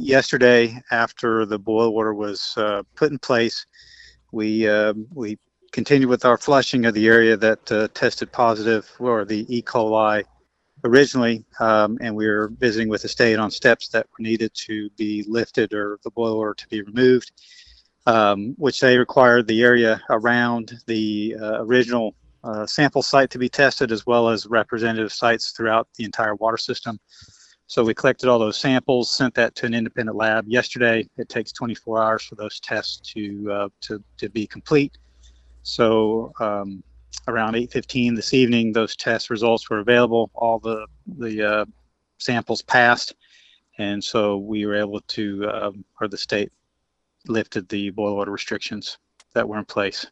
yesterday, after the boil order was put in place, we continued with our flushing of the area that tested positive for the E. coli originally, and we were visiting with the state on steps that were needed to be lifted or the boil order to be removed, which they required the area around the original sample site to be tested, as well as representative sites throughout the entire water system. So we collected all those samples, sent that to an independent lab yesterday. It takes 24 hours for those tests to be complete. So around 8:15 this evening, those test results were available. All the samples passed, and so we were able to, or the state lifted the boil order restrictions that were in place.